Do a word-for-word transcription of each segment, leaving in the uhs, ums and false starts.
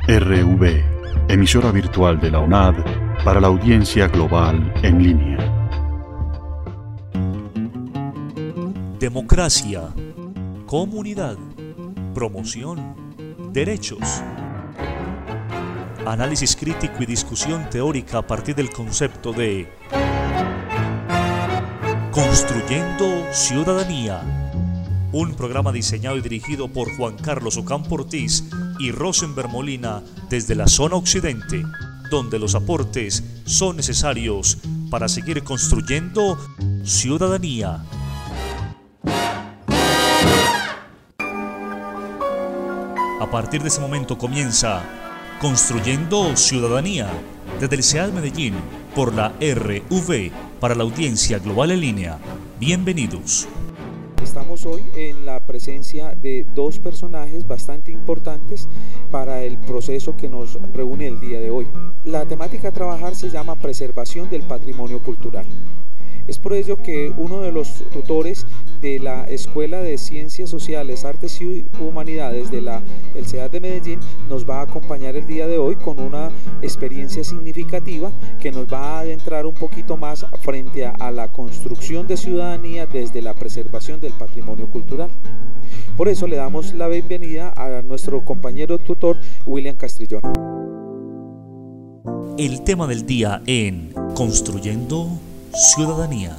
R V, emisora virtual de la U N A D para la audiencia global en línea. Democracia, comunidad, promoción, derechos. Análisis crítico y discusión teórica a partir del concepto de Construyendo Ciudadanía. Un programa diseñado y dirigido por Juan Carlos Ocampo Ortiz y Rosenberg Molina desde la zona occidente, donde los aportes son necesarios para seguir construyendo ciudadanía. A partir de ese momento comienza Construyendo Ciudadanía desde el C E A D Medellín por la R V para la audiencia global en línea. Bienvenidos. Estamos hoy en la presencia de dos personajes bastante importantes para el proceso que nos reúne el día de hoy. La temática a trabajar se llama Preservación del Patrimonio Cultural. Es por ello que uno de los tutores de la Escuela de Ciencias Sociales, Artes y Humanidades de la el C E A D de Medellín nos va a acompañar el día de hoy con una experiencia significativa que nos va a adentrar un poquito más frente a, a la construcción de ciudadanía desde la preservación del patrimonio cultural. Por eso le damos la bienvenida a nuestro compañero tutor William Castrillón. El tema del día en Construyendo Ciudadanía.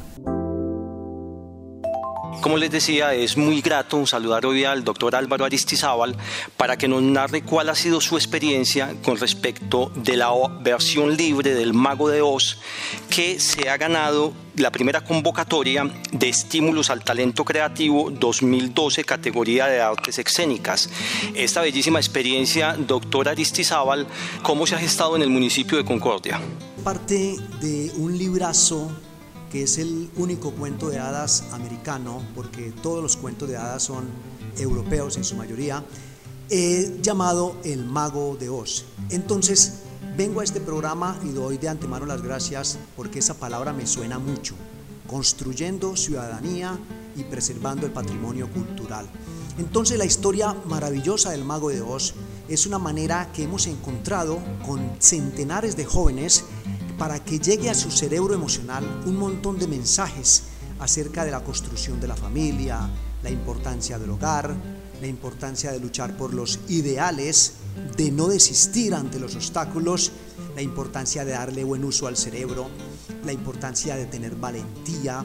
Como les decía, es muy grato saludar hoy al doctor Álvaro Aristizábal para que nos narre cuál ha sido su experiencia con respecto de la versión libre del Mago de Oz, que se ha ganado la primera convocatoria de Estímulos al Talento Creativo dos mil doce, categoría de artes escénicas. Esta bellísima experiencia, doctor Aristizábal, ¿cómo se ha gestado en el municipio de Concordia? Parte de un librazo que es el único cuento de hadas americano, porque todos los cuentos de hadas son europeos en su mayoría, eh, llamado El Mago de Oz. Entonces vengo a este programa y doy de antemano las gracias porque esa palabra me suena mucho: construyendo ciudadanía y preservando el patrimonio cultural. Entonces la historia maravillosa del Mago de Oz es una manera que hemos encontrado con centenares de jóvenes para que llegue a su cerebro emocional un montón de mensajes acerca de la construcción de la familia, la importancia del hogar, la importancia de luchar por los ideales, de no desistir ante los obstáculos, la importancia de darle buen uso al cerebro, la importancia de tener valentía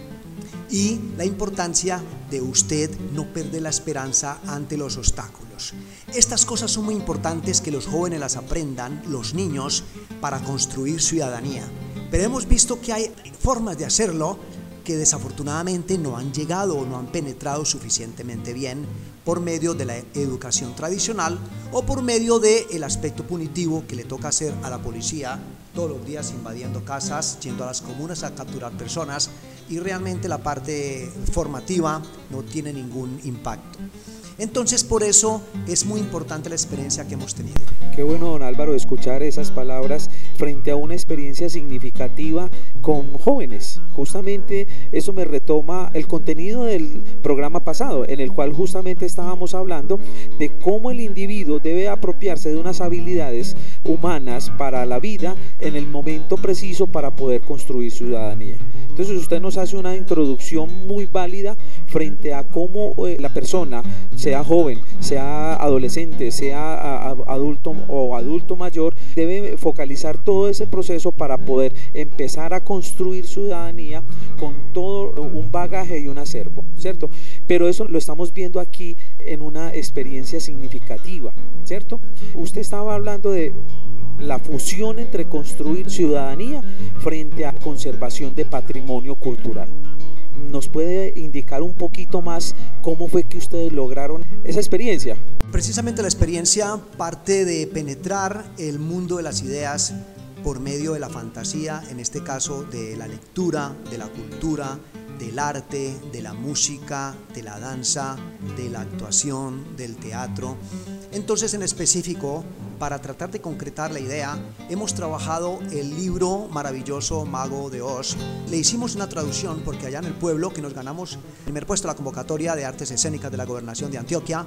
y la importancia de usted no perder la esperanza ante los obstáculos. Estas cosas son muy importantes que los jóvenes las aprendan, los niños, para construir ciudadanía. Pero hemos visto que hay formas de hacerlo que desafortunadamente no han llegado o no han penetrado suficientemente bien por medio de la educación tradicional o por medio del aspecto punitivo que le toca hacer a la policía todos los días, invadiendo casas, yendo a las comunas a capturar personas, y realmente la parte formativa no tiene ningún impacto. Entonces, por eso es muy importante la experiencia que hemos tenido. Qué bueno, don Álvaro, escuchar esas palabras frente a una experiencia significativa con jóvenes. Justamente eso me retoma el contenido del programa pasado, en el cual justamente estábamos hablando de cómo el individuo debe apropiarse de unas habilidades humanas para la vida en el momento preciso para poder construir ciudadanía. Entonces usted nos hace una introducción muy válida frente a cómo la persona, sea joven, sea adolescente, sea adulto o adulto mayor, debe focalizar todo ese proceso para poder empezar a construir ciudadanía con todo un bagaje y un acervo, ¿cierto? Pero eso lo estamos viendo aquí en una experiencia significativa, ¿cierto? Usted estaba hablando de la fusión entre construir ciudadanía frente a conservación de patrimonio cultural. ¿Nos puede indicar un poquito más cómo fue que ustedes lograron esa experiencia? Precisamente la experiencia parte de penetrar el mundo de las ideas por medio de la fantasía, en este caso de la lectura, de la cultura, del arte, de la música, de la danza, de la actuación, del teatro. Entonces, en específico, para tratar de concretar la idea, hemos trabajado el libro maravilloso Mago de Oz. Le hicimos una traducción porque allá en el pueblo, que nos ganamos el primer puesto en la convocatoria de artes escénicas de la Gobernación de Antioquia,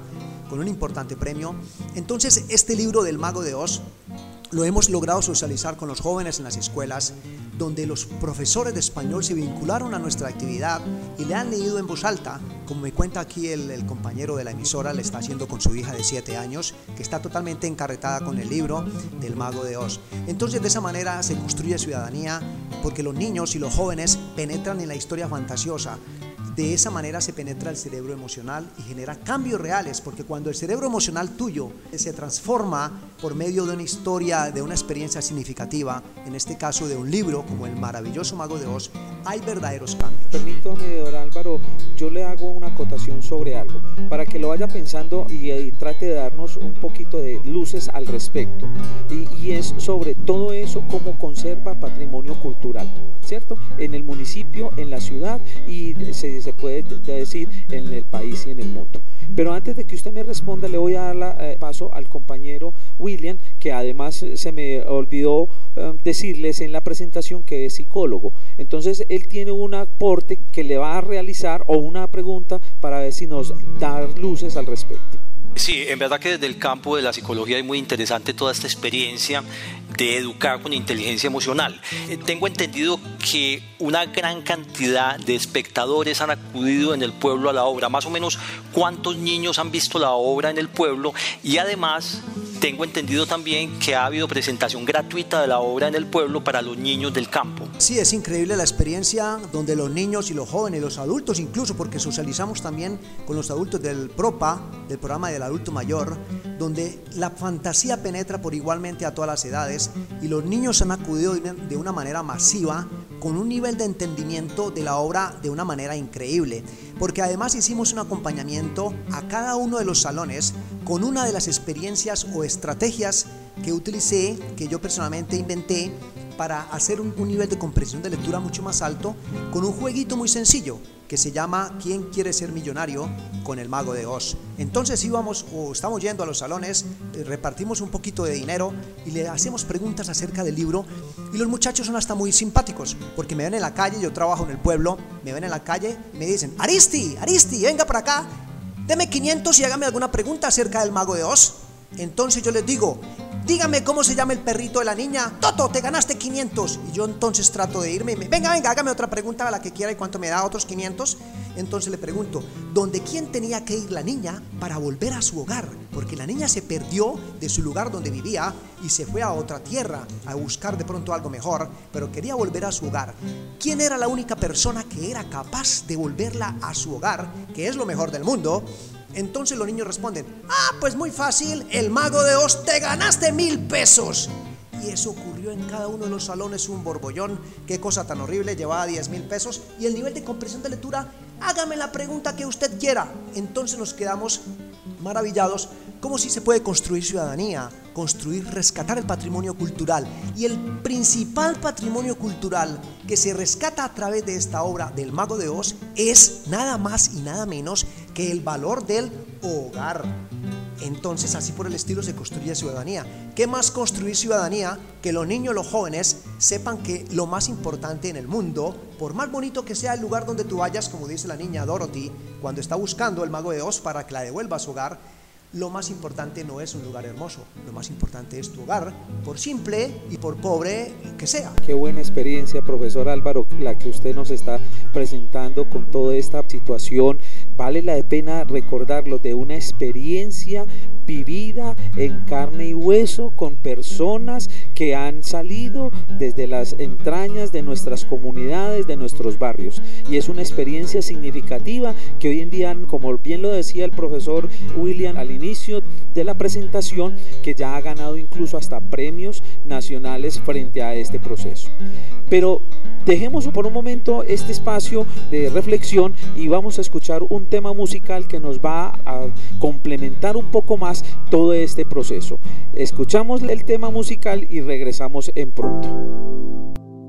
con un importante premio. Entonces, este libro del Mago de Oz lo hemos logrado socializar con los jóvenes en las escuelas, donde los profesores de español se vincularon a nuestra actividad y le han leído en voz alta, como me cuenta aquí el, el compañero de la emisora, le está haciendo con su hija de siete años, que está totalmente encarretada con el libro del Mago de Oz. Entonces, de esa manera se construye ciudadanía, porque los niños y los jóvenes penetran en la historia fantasiosa. De esa manera se penetra el cerebro emocional y genera cambios reales, porque cuando el cerebro emocional tuyo se transforma por medio de una historia, de una experiencia significativa, en este caso de un libro como El maravilloso Mago de Oz, hay verdaderos cambios. Permítame, don Álvaro, yo le hago una acotación sobre algo, para que lo vaya pensando y, y trate de darnos un poquito de luces al respecto, y, y es sobre todo eso, cómo conserva patrimonio cultural, ¿cierto? En el municipio, en la ciudad y se se puede decir en el país y en el mundo. Pero antes de que usted me responda, le voy a dar la, eh, paso al compañero William, que además se me olvidó eh, decirles en la presentación que es psicólogo. Entonces él tiene un aporte que le va a realizar o una pregunta para ver si nos da luces al respecto. Sí, en verdad que desde el campo de la psicología es muy interesante toda esta experiencia de educar con inteligencia emocional. Eh, tengo entendido que una gran cantidad de espectadores han acudido en el pueblo a la obra. Más o menos, ¿cuántos niños han visto la obra en el pueblo? Y además, tengo entendido también que ha habido presentación gratuita de la obra en el pueblo para los niños del campo. Sí, es increíble la experiencia donde los niños y los jóvenes, los adultos incluso, porque socializamos también con los adultos del PROPA, del programa del adulto mayor, donde la fantasía penetra por igualmente a todas las edades y los niños han acudido de una manera masiva con un nivel de entendimiento de la obra de una manera increíble, porque además hicimos un acompañamiento a cada uno de los salones con una de las experiencias o estrategias que utilicé, que yo personalmente inventé para hacer un, un nivel de comprensión de lectura mucho más alto, con un jueguito muy sencillo que se llama ¿Quién quiere ser millonario? Con el Mago de Oz. Entonces íbamos o estamos yendo a los salones, repartimos un poquito de dinero y le hacemos preguntas acerca del libro, y los muchachos son hasta muy simpáticos, porque me ven en la calle, yo trabajo en el pueblo, me ven en la calle y me dicen: Aristi, Aristi, venga para acá, deme quinientos y hágame alguna pregunta acerca del Mago de Oz. Entonces yo les digo: dígame cómo se llama el perrito de la niña. Toto, te ganaste quinientos. Y yo entonces trato de irme y me, venga, venga, hágame otra pregunta, a la que quiera, y cuánto me da, otros quinientos. Entonces le pregunto: ¿dónde quién tenía que ir la niña para volver a su hogar? Porque la niña se perdió de su lugar donde vivía y se fue a otra tierra a buscar de pronto algo mejor, pero quería volver a su hogar. ¿Quién era la única persona que era capaz de volverla a su hogar, que es lo mejor del mundo? Entonces los niños responden: ah, pues muy fácil, el Mago de Oz, te ganaste mil pesos. Y eso ocurrió en cada uno de los salones, un borbollón. Qué cosa tan horrible, llevaba diez mil pesos. Y el nivel de comprensión de lectura: hágame la pregunta que usted quiera. Entonces nos quedamos maravillados, cómo si se puede construir ciudadanía, construir, rescatar el patrimonio cultural. Y el principal patrimonio cultural que se rescata a través de esta obra del Mago de Oz es nada más y nada menos que el valor del hogar. Entonces, así por el estilo se construye ciudadanía. ¿Qué más construir ciudadanía? Que los niños, los jóvenes sepan que lo más importante en el mundo, por más bonito que sea el lugar donde tú vayas, como dice la niña Dorothy cuando está buscando el Mago de Oz para que la devuelva a su hogar, lo más importante no es un lugar hermoso, lo más importante es tu hogar, por simple y por pobre que sea. Qué buena experiencia, profesor Álvaro, la que usted nos está presentando con toda esta situación. Vale la pena recordarlo, de una experiencia vivida en carne y hueso con personas que han salido desde las entrañas de nuestras comunidades, de nuestros barrios, y es una experiencia significativa que hoy en día, como bien lo decía el profesor William al inicio de la presentación, que ya ha ganado incluso hasta premios nacionales frente a este proceso. Pero dejemos por un momento este espacio de reflexión y vamos a escuchar un tema musical que nos va a complementar un poco más todo este proceso. Escuchamos el tema musical y regresamos en pronto.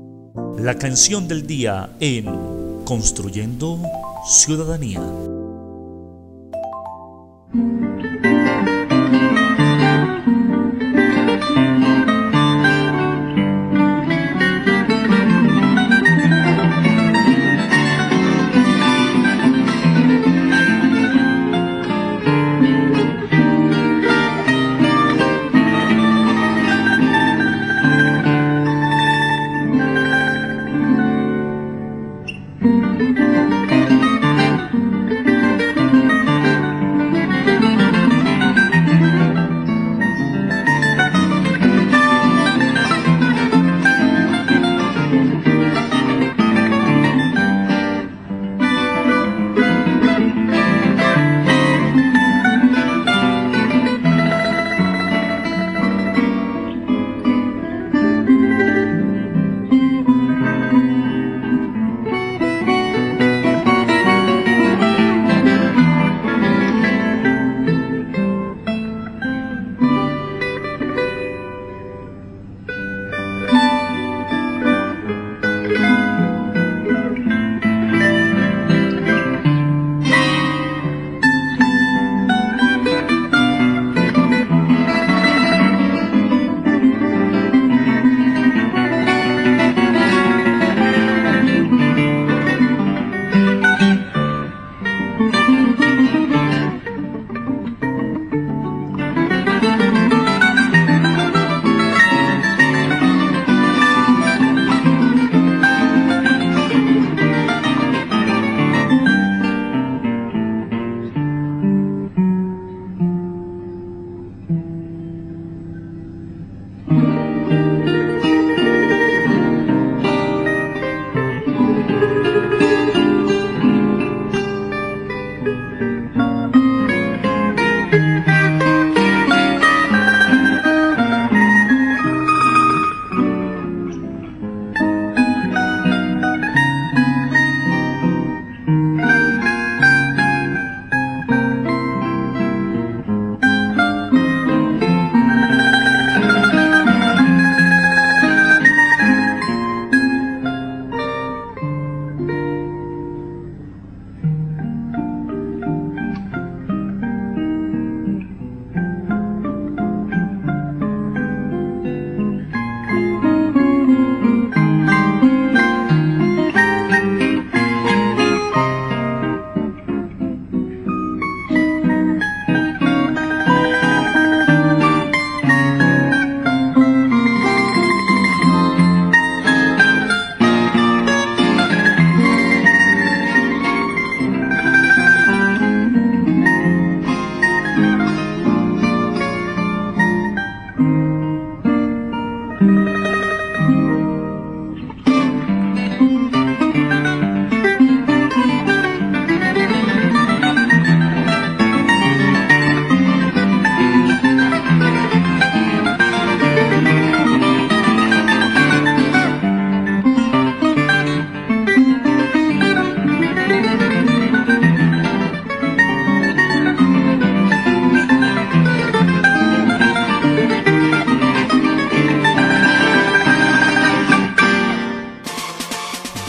La canción del día en Construyendo Ciudadanía.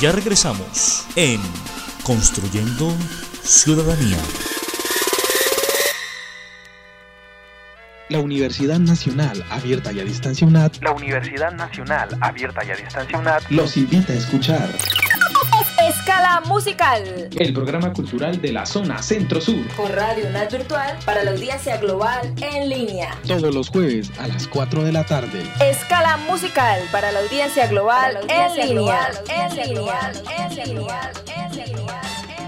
Ya regresamos en Construyendo Ciudadanía. La Universidad Nacional Abierta y a Distancia UNAD, la Universidad Nacional Abierta y a Distancia UNAD los invita a escuchar Escala Musical, el programa cultural de la zona Centro-Sur, por Radio UNAD Virtual para la audiencia global en línea. Todos los jueves a las cuatro de la tarde. Escala Musical para la audiencia global en línea. En línea. En línea. En línea.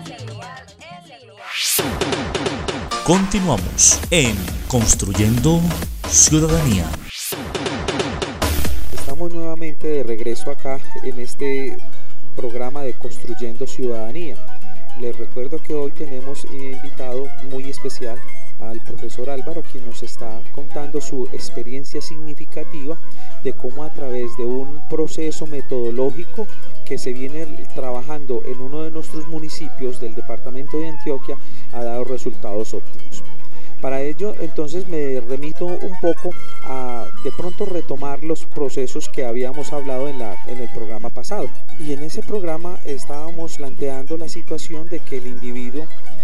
Continuamos en Construyendo Ciudadanía. Estamos nuevamente de regreso acá en este programa de Construyendo Ciudadanía. Les recuerdo que hoy tenemos invitado muy especial al profesor Álvaro, quien nos está contando su experiencia significativa de cómo a través de un proceso metodológico que se viene trabajando en uno de nuestros municipios del departamento de Antioquia ha dado resultados óptimos. Para ello, entonces, me remito un poco a de pronto retomar los procesos que habíamos hablado en, la, en el programa pasado. Y en ese programa estábamos planteando la situación de que el individuo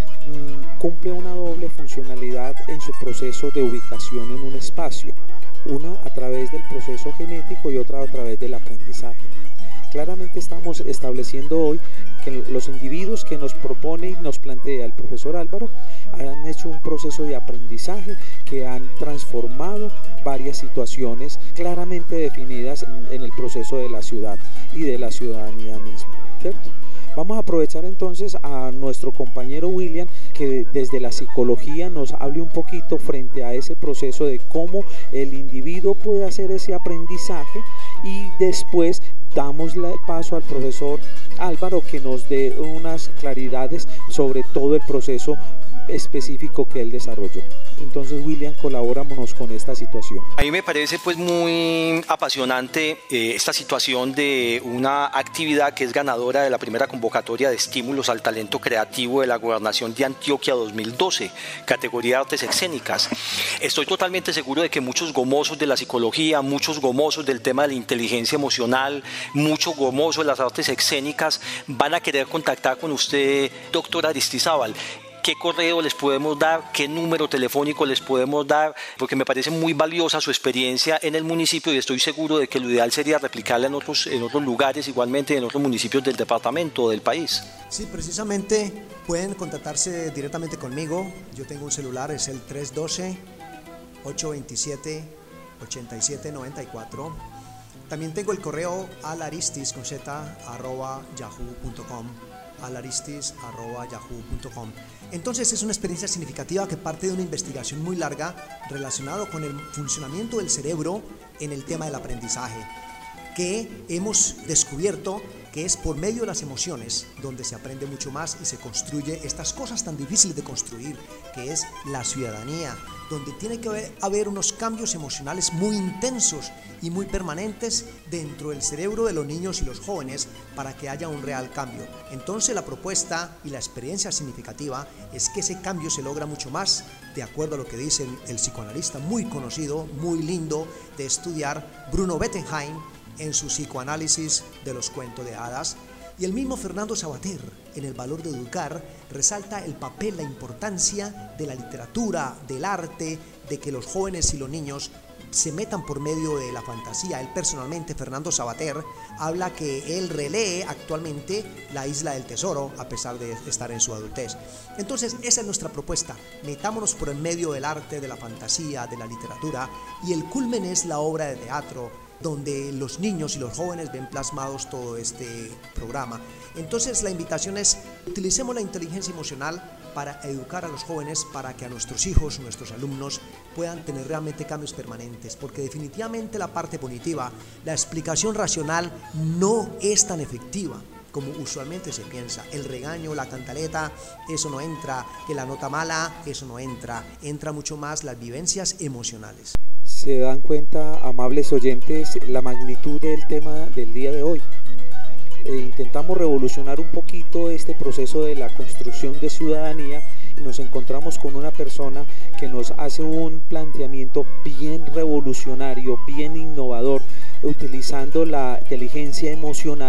mmm, cumple una doble funcionalidad en su proceso de ubicación en un espacio, una a través del proceso genético y otra a través del aprendizaje. Claramente estamos estableciendo hoy que los individuos que nos propone y nos plantea el profesor Álvaro han hecho un proceso de aprendizaje que han transformado varias situaciones claramente definidas en, en el proceso de la ciudad y de la ciudadanía misma, ¿cierto? Vamos a aprovechar entonces a nuestro compañero William, que desde la psicología nos hable un poquito frente a ese proceso de cómo el individuo puede hacer ese aprendizaje, y después damos el paso al profesor Álvaro, que nos dé unas claridades sobre todo el proceso específico que él desarrolló. Entonces, William, colabóramonos con esta situación. A mí me parece pues muy apasionante eh, esta situación de una actividad que es ganadora de la primera convocatoria de estímulos al talento creativo de la Gobernación de Antioquia dos mil doce, categoría de artes escénicas. Estoy totalmente seguro de que muchos gomosos de la psicología, muchos gomosos del tema de la inteligencia emocional, muchos gomosos de las artes escénicas van a querer contactar con usted, doctora Aristizábal. ¿Qué correo les podemos dar? ¿Qué número telefónico les podemos dar? Porque me parece muy valiosa su experiencia en el municipio y estoy seguro de que lo ideal sería replicarla en otros, en otros lugares, igualmente en otros municipios del departamento o del país. Sí, precisamente pueden contactarse directamente conmigo. Yo tengo un celular, es el tres uno dos, ocho dos siete, ocho siete nueve cuatro. También tengo el correo alaristis con z arroba yahoo punto com. alaristis arroba yahoo punto com. Entonces es una experiencia significativa que parte de una investigación muy larga relacionada con el funcionamiento del cerebro en el tema del aprendizaje, que hemos descubierto que es por medio de las emociones donde se aprende mucho más y se construye estas cosas tan difíciles de construir, que es la ciudadanía, donde tiene que haber, haber unos cambios emocionales muy intensos y muy permanentes dentro del cerebro de los niños y los jóvenes para que haya un real cambio. Entonces la propuesta y la experiencia significativa es que ese cambio se logra mucho más de acuerdo a lo que dice el, el psicoanalista muy conocido, muy lindo de estudiar, Bruno Bettelheim, en su psicoanálisis de los cuentos de hadas. Y el mismo Fernando Savater, en El valor de educar, resalta el papel, la importancia de la literatura, del arte, de que los jóvenes y los niños se metan por medio de la fantasía. Él personalmente, Fernando Savater, habla que él relee actualmente La isla del tesoro a pesar de estar en su adultez. Entonces esa es nuestra propuesta, metámonos por el medio del arte, de la fantasía, de la literatura, y el culmen es la obra de teatro, donde los niños y los jóvenes ven plasmados todo este programa. Entonces la invitación es, utilicemos la inteligencia emocional para educar a los jóvenes, para que a nuestros hijos, nuestros alumnos puedan tener realmente cambios permanentes, porque definitivamente la parte punitiva, la explicación racional no es tan efectiva como usualmente se piensa. El regaño, la cantaleta, eso no entra, que la nota mala, eso no entra, entra mucho más las vivencias emocionales. Se dan cuenta, amables oyentes, la magnitud del tema del día de hoy. E intentamos revolucionar un poquito este proceso de la construcción de ciudadanía y nos encontramos con una persona que nos hace un planteamiento bien revolucionario, bien innovador, utilizando la inteligencia emocional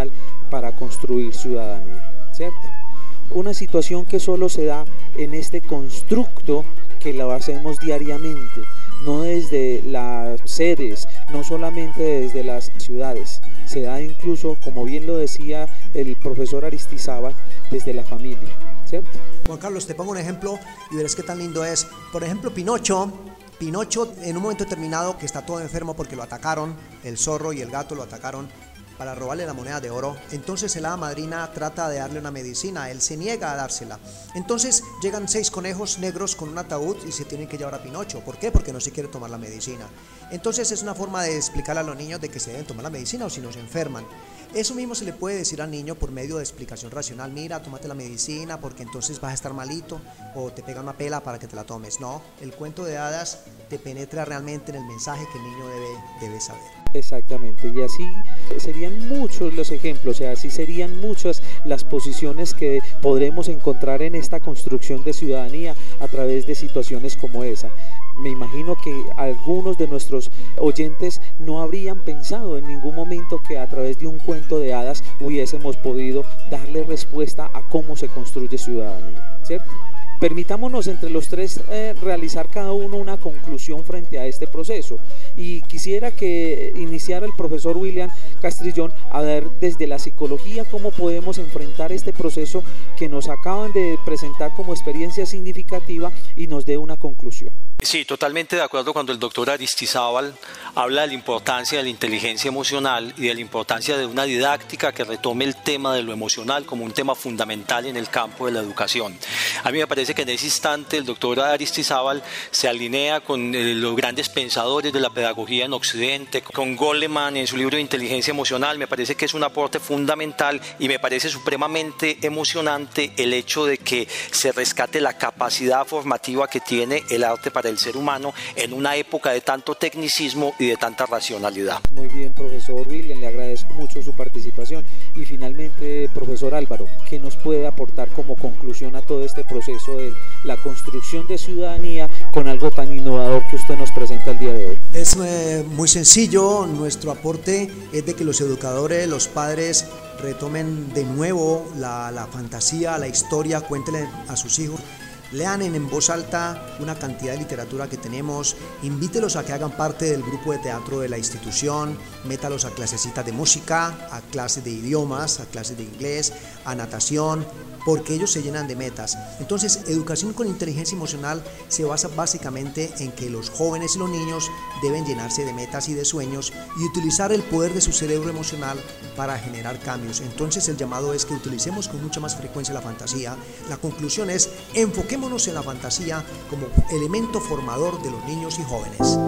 para construir ciudadanía, ¿cierto? Una situación que solo se da en este constructo que lo hacemos diariamente, no desde las sedes, no solamente desde las ciudades, se da incluso, como bien lo decía el profesor Aristizábal, desde la familia, ¿cierto? Juan Carlos, te pongo un ejemplo y verás qué tan lindo es. Por ejemplo, Pinocho, Pinocho en un momento determinado que está todo enfermo porque lo atacaron, el zorro y el gato lo atacaron para robarle la moneda de oro. Entonces el hada madrina trata de darle una medicina, él se niega a dársela. Entonces llegan seis conejos negros con un ataúd y se tienen que llevar a Pinocho. ¿Por qué? Porque no se quiere tomar la medicina. Entonces es una forma de explicarle a los niños de que se deben tomar la medicina o si no se enferman. Eso mismo se le puede decir al niño por medio de explicación racional. Mira, tómate la medicina porque entonces vas a estar malito, o te pega una pela para que te la tomes. No, el cuento de hadas te penetra realmente en el mensaje que el niño debe, debe saber. Exactamente, y así serían muchos los ejemplos, o sea, así serían muchas las posiciones que podremos encontrar en esta construcción de ciudadanía a través de situaciones como esa. Me imagino que algunos de nuestros oyentes no habrían pensado en ningún momento que a través de un cuento de hadas hubiésemos podido darle respuesta a cómo se construye ciudadanía, ¿cierto? Permitámonos entre los tres eh, realizar cada uno una conclusión frente a este proceso, y quisiera que iniciara el profesor William Castrillón a ver desde la psicología cómo podemos enfrentar este proceso que nos acaban de presentar como experiencia significativa y nos dé una conclusión. Sí, totalmente de acuerdo cuando el doctor Aristizábal habla de la importancia de la inteligencia emocional y de la importancia de una didáctica que retome el tema de lo emocional como un tema fundamental en el campo de la educación. A mí me parece que en ese instante el doctor Aristizábal se alinea con eh, los grandes pensadores de la pedagogía en Occidente, con Goleman en su libro de inteligencia emocional. Me parece que es un aporte fundamental y me parece supremamente emocionante el hecho de que se rescate la capacidad formativa que tiene el arte para el ser humano en una época de tanto tecnicismo y de tanta racionalidad. Muy bien, profesor William, le agradezco mucho su participación. Y finalmente, profesor Álvaro, ¿qué nos puede aportar como conclusión a todo este proceso de la construcción de ciudadanía con algo tan innovador que usted nos presenta el día de hoy? Es eh, muy sencillo. Nuestro aporte es de que los educadores, los padres retomen de nuevo la, la fantasía, la historia, cuéntenle a sus hijos. Lean en voz alta una cantidad de literatura que tenemos, invítelos a que hagan parte del grupo de teatro de la institución, métalos a clasecitas de música, a clases de idiomas, a clases de inglés, a natación, porque ellos se llenan de metas. Entonces, educación con inteligencia emocional se basa básicamente en que los jóvenes y los niños deben llenarse de metas y de sueños y utilizar el poder de su cerebro emocional para generar cambios. Entonces, el llamado es que utilicemos con mucha más frecuencia la fantasía. La conclusión es, enfoquémonos en la fantasía como elemento formador de los niños y jóvenes.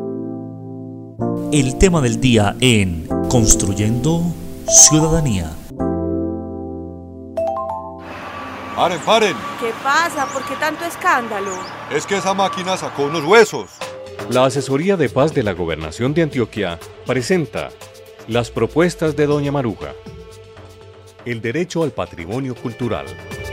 El tema del día en Construyendo Ciudadanía. ¡Paren, paren! ¿Qué pasa? ¿Por qué tanto escándalo? Es que esa máquina sacó unos huesos. La Asesoría de Paz de la Gobernación de Antioquia presenta las propuestas de Doña Maruja. El derecho al patrimonio cultural.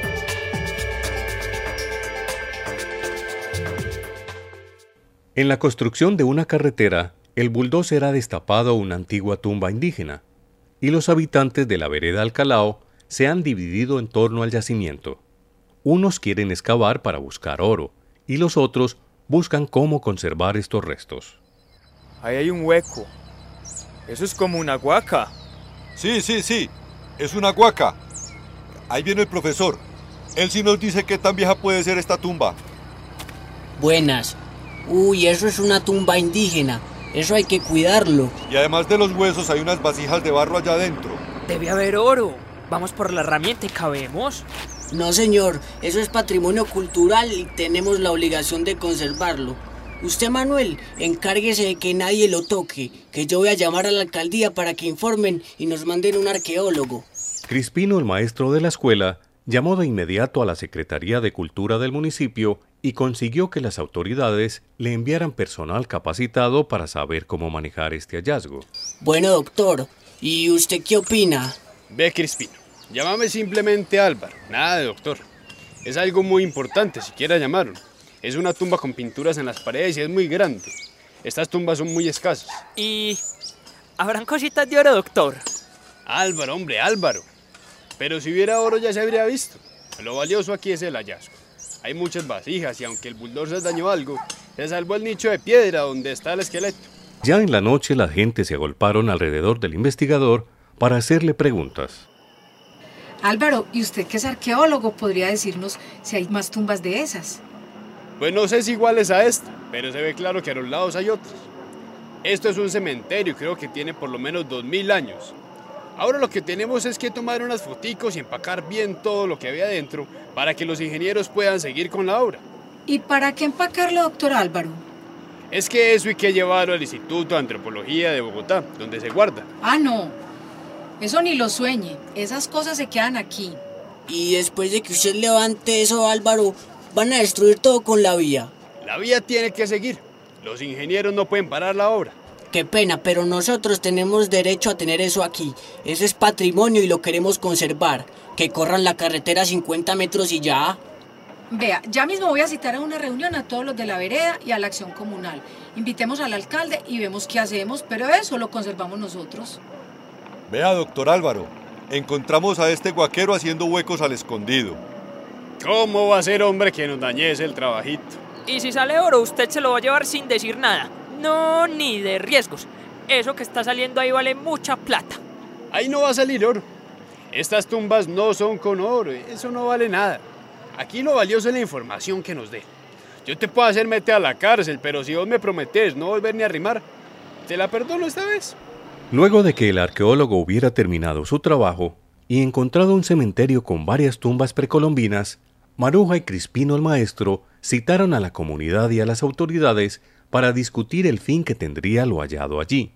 En la construcción de una carretera, el bulldozer ha destapado una antigua tumba indígena, y los habitantes de la vereda Alcalao se han dividido en torno al yacimiento. Unos quieren excavar para buscar oro, y los otros buscan cómo conservar estos restos. Ahí hay un hueco. Eso es como una huaca. Sí, sí, sí, es una huaca. Ahí viene el profesor. Él sí nos dice qué tan vieja puede ser esta tumba. Buenas. Uy, eso es una tumba indígena. Eso hay que cuidarlo. Y además de los huesos hay unas vasijas de barro allá adentro. Debe haber oro. Vamos por la herramienta y cabemos. No, señor, eso es patrimonio cultural y tenemos la obligación de conservarlo. Usted, Manuel, encárguese de que nadie lo toque, que yo voy a llamar a la alcaldía para que informen y nos manden un arqueólogo. Crispino, el maestro de la escuela, llamó de inmediato a la Secretaría de Cultura del municipio y consiguió que las autoridades le enviaran personal capacitado para saber cómo manejar este hallazgo. Bueno, doctor, ¿y usted qué opina? Ve, Crispino, llámame simplemente Álvaro, nada de doctor. Es algo muy importante, siquiera llamaron. Es una tumba con pinturas en las paredes y es muy grande. Estas tumbas son muy escasas. ¿Y habrán cositas de oro, doctor? Álvaro, hombre, Álvaro. Pero si hubiera oro ya se habría visto. Lo valioso aquí es el hallazgo. Hay muchas vasijas y aunque el bulldozer dañó algo, se salvó el nicho de piedra donde está el esqueleto. Ya en la noche la gente se agolparon alrededor del investigador para hacerle preguntas. Álvaro, ¿y usted que es arqueólogo podría decirnos si hay más tumbas de esas? Pues no sé si iguales a esta, pero se ve claro que a los lados hay otras. Esto es un cementerio, creo que tiene por lo menos dos mil años. Ahora lo que tenemos es que tomar unas foticos y empacar bien todo lo que había dentro para que los ingenieros puedan seguir con la obra. ¿Y para qué empacarlo, doctor Álvaro? Es que eso hay que llevarlo al Instituto de Antropología de Bogotá, donde se guarda. Ah, no. Eso ni lo sueñe. Esas cosas se quedan aquí. Y después de que usted levante eso, Álvaro, van a destruir todo con la vía. La vía tiene que seguir. Los ingenieros no pueden parar la obra. Qué pena, pero nosotros tenemos derecho a tener eso aquí. Eso es patrimonio y lo queremos conservar. Que corran la carretera cincuenta metros y ya. Vea, ya mismo voy a citar a una reunión a todos los de la vereda y a la acción comunal. Invitemos al alcalde y vemos qué hacemos, pero eso lo conservamos nosotros. Vea, doctor Álvaro, encontramos a este guaquero haciendo huecos al escondido. ¿Cómo va a ser, hombre, que nos dañese el trabajito? Y si sale oro, usted se lo va a llevar sin decir nada. No, ni de riesgos. Eso que está saliendo ahí vale mucha plata. Ahí no va a salir oro. Estas tumbas no son con oro, eso no vale nada. Aquí lo valioso es la información que nos dé. Yo te puedo hacer meter a la cárcel, pero si vos me prometés no volver ni a arrimar, te la perdono esta vez. Luego de que el arqueólogo hubiera terminado su trabajo y encontrado un cementerio con varias tumbas precolombinas, Maruja y Crispino el maestro citaron a la comunidad y a las autoridades para discutir el fin que tendría lo hallado allí.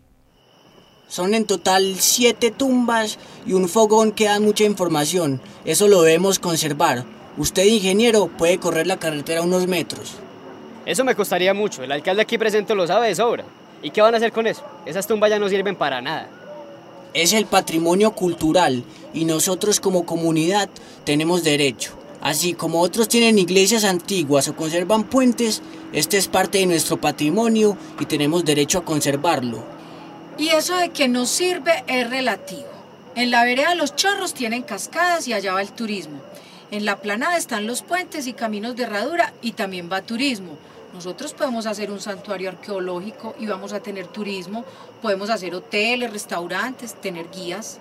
Son en total siete tumbas y un fogón que da mucha información. Eso lo debemos conservar. Usted, ingeniero, puede correr la carretera unos metros. Eso me costaría mucho. El alcalde aquí presente lo sabe de sobra. ¿Y qué van a hacer con eso? Esas tumbas ya no sirven para nada. Es el patrimonio cultural y nosotros como comunidad tenemos derecho. Así como otros tienen iglesias antiguas o conservan puentes, este es parte de nuestro patrimonio y tenemos derecho a conservarlo. Y eso de que nos sirve es relativo. En la vereda Los Chorros tienen cascadas y allá va el turismo. En la planada están los puentes y caminos de herradura y también va turismo. Nosotros podemos hacer un santuario arqueológico y vamos a tener turismo. Podemos hacer hoteles, restaurantes, tener guías.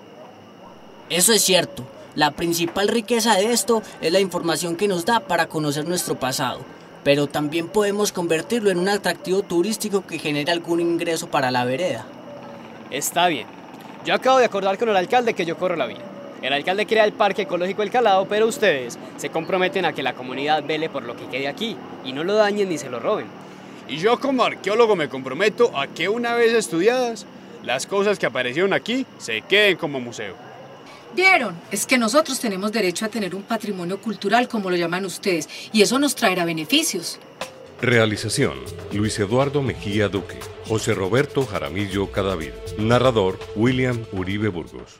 Eso es cierto. La principal riqueza de esto es la información que nos da para conocer nuestro pasado. Pero también podemos convertirlo en un atractivo turístico que genere algún ingreso para la vereda. Está bien. Yo acabo de acordar con el alcalde que yo corro la vía. El alcalde crea el Parque Ecológico El Calao, pero ustedes se comprometen a que la comunidad vele por lo que quede aquí y no lo dañen ni se lo roben. Y yo como arqueólogo me comprometo a que una vez estudiadas, las cosas que aparecieron aquí se queden como museo. ¿Vieron? Es que nosotros tenemos derecho a tener un patrimonio cultural, como lo llaman ustedes, y eso nos traerá beneficios. Realización: Luis Eduardo Mejía Duque, José Roberto Jaramillo Cadavid. Narrador: William Uribe Burgos.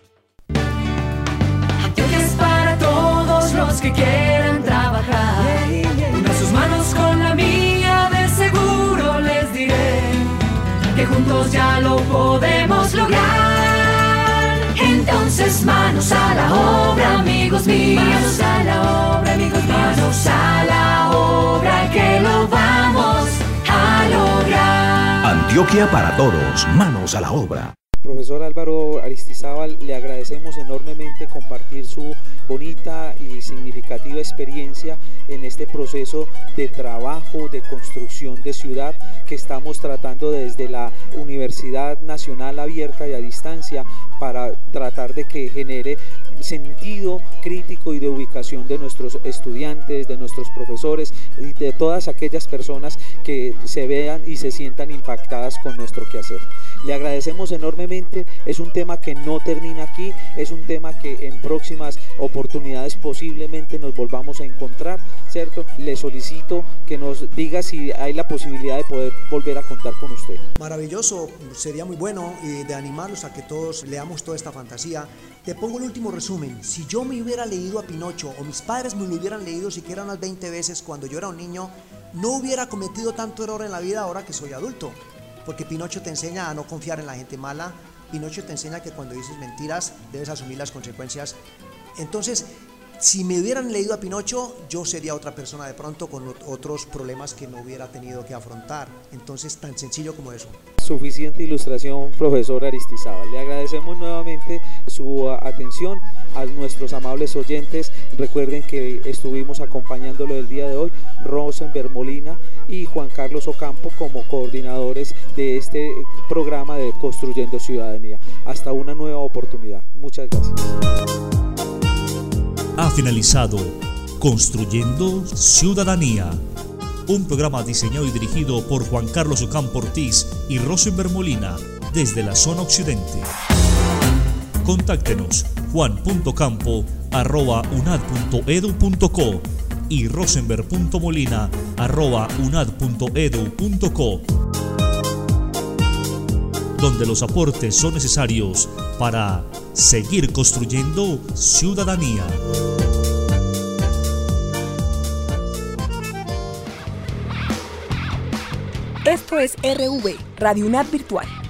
Antioquia es para todos los que quieran trabajar. Una sus manos con la mía, de seguro les diré que juntos ya lo podemos lograr. Entonces manos a la obra, amigos míos. Manos a la obra, amigos míos. Manos a la obra, que lo vamos a lograr. Antioquia para todos, manos a la obra. Profesor Álvaro Aristizábal, le agradecemos enormemente compartir su bonita y significativa experiencia en este proceso de trabajo, de construcción de ciudad que estamos tratando desde la Universidad Nacional Abierta y a Distancia para tratar de que genere sentido crítico y de ubicación de nuestros estudiantes, de nuestros profesores y de todas aquellas personas que se vean y se sientan impactadas con nuestro quehacer. Le agradecemos enormemente, es un tema que no termina aquí, es un tema que en próximas oportunidades posiblemente nos volvamos a encontrar, ¿cierto? Le solicito que nos diga si hay la posibilidad de poder volver a contar con usted. Maravilloso, sería muy bueno y de animarlos a que todos leamos toda esta fantasía. Te pongo el último resumen. Si yo me hubiera leído a Pinocho o mis padres me lo hubieran leído siquiera unas veinte veces cuando yo era un niño, no hubiera cometido tanto error en la vida ahora que soy adulto. Porque Pinocho te enseña a no confiar en la gente mala, Pinocho te enseña que cuando dices mentiras debes asumir las consecuencias. Entonces, si me hubieran leído a Pinocho, yo sería otra persona de pronto con otros problemas que no hubiera tenido que afrontar. Entonces, tan sencillo como eso. Suficiente ilustración, profesor Aristizábal. Le agradecemos nuevamente su atención a nuestros amables oyentes. Recuerden que estuvimos acompañándolo el día de hoy, Rosenberg Molina y Juan Carlos Ocampo como coordinadores de este programa de Construyendo Ciudadanía. Hasta una nueva oportunidad. Muchas gracias. Ha finalizado Construyendo Ciudadanía, un programa diseñado y dirigido por Juan Carlos Ocampo Ortiz y Rosenberg Molina desde la zona occidente. Contáctenos juan punto campo arroba unad punto edu punto co y rosenberg punto molina arroba unad punto edu punto co, donde los aportes son necesarios para seguir construyendo ciudadanía. Esto es R V, Radio UNAD Virtual.